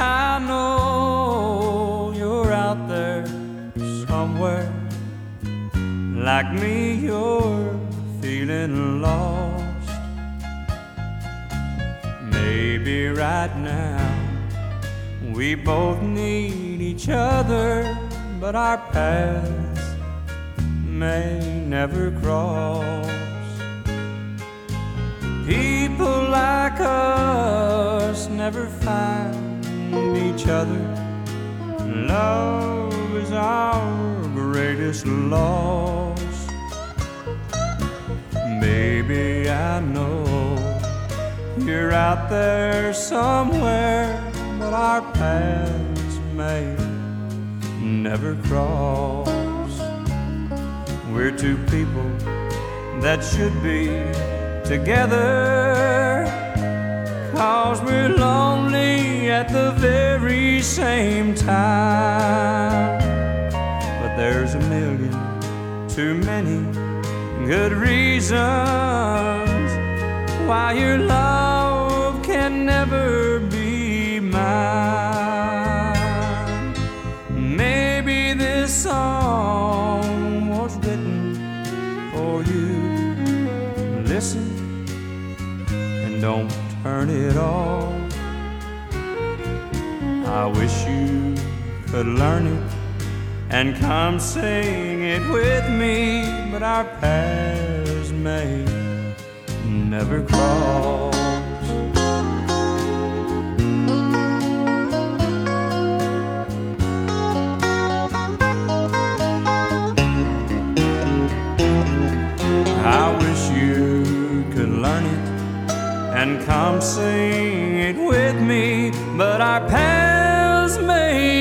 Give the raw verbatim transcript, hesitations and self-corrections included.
I know you're out there somewhere. Like me, you're feeling lost. Maybe right now we both need each other, but our paths may never cross. People like us never find each other. Love is our greatest loss. Baby, I know you're out there somewhere, but our paths may never cross. We're two people that should be together, 'cause we're lonely at the very same time. But there's a million too many good reasons why your love can never be mine. Maybe this song was written for you. Listen and don't turn it off. I wish you could learn it and come sing it with me, but our paths may never cross. I wish you could learn it and come sing it with me, but our paths may